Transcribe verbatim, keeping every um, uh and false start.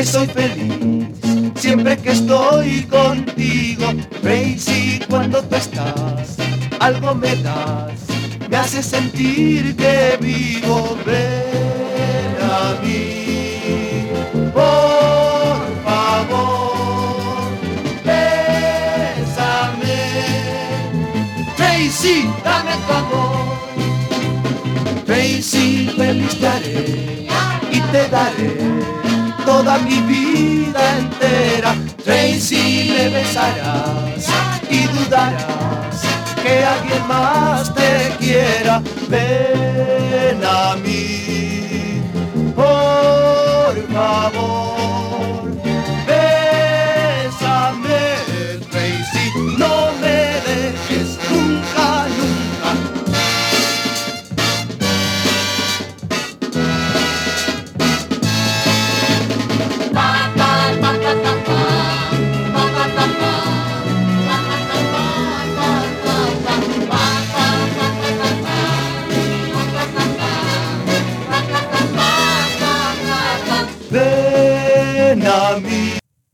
que soy feliz siempre que estoy contigo. Tracy, cuando tú estás, algo me das, me hace sentir que vivo. Ven a mí, por favor, bésame. Tracy, dame tu amor. Tracy, feliz te haré y te daré toda mi vida entera. Tracy, me besarás y dudarás que alguien más te quiera. Ven a mí, por favor, bésame, Tracy, no me dejes nunca, nunca. Ven a mí.